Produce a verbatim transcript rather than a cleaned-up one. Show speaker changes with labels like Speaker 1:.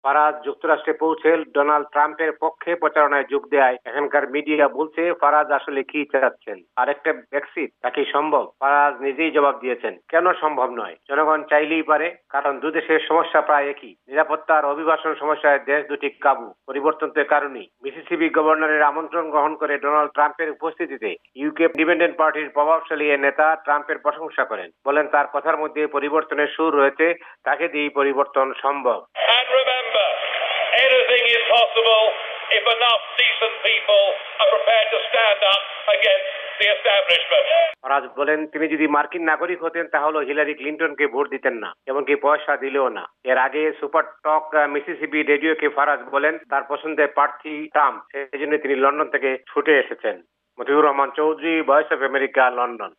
Speaker 1: ফারাজ যুক্তরাষ্ট্রে পৌঁছে ডোনাল্ড ট্রাম্পের পক্ষে প্রচারণায় যোগ দেয় এখানকার মিডিয়া বলছে ফারাজ আসলে কি চাচ্ছেন, আরেকটা ব্রেক্সিট নাকি সম্ভব? ফারাজ নিজেই জবাব দিয়েছেন, কেন সম্ভব নয়, জনগণ চাইলেই পারে, কারণ দুদেশের সমস্যা প্রায় একই, নিরাপত্তার অভিবাসন সমস্যায় দেশ দুটি কাবু, পরিবর্তন তো কারণেই। মিসিসিপি গভর্নরের আমন্ত্রণ গ্রহণ করে ডোনাল্ড ট্রাম্পের উপস্থিতিতে ইউকে ইন্ডিপেন্ডেন্ট পার্টির প্রভাবশালী এ নেতা ট্রাম্পের প্রশংসা করেন, বলেন তার কথার মধ্যে পরিবর্তনের সুর রয়েছে, তাকে দিয়েই পরিবর্তন সম্ভব।
Speaker 2: Anything is possible if enough decent people are prepared to stand up against the establishment.
Speaker 1: Faraz বলেন, তিনি যদি মার্কিন নাগরিক হতেন তাহলে হিলারি ক্লিনটনকে ভোট দিতেন না, এমনকি পয়সা দিলেও না। এর আগে সুপার টক মিসিসিপি রেডিওকে ফারাজ বলেন তার পছন্দের প্রার্থী ট্রাম্প, সেই জন্য তিনি লন্ডন থেকে ছুটে এসেছেন। Motiur Rahman Chowdhury, voice of America, London.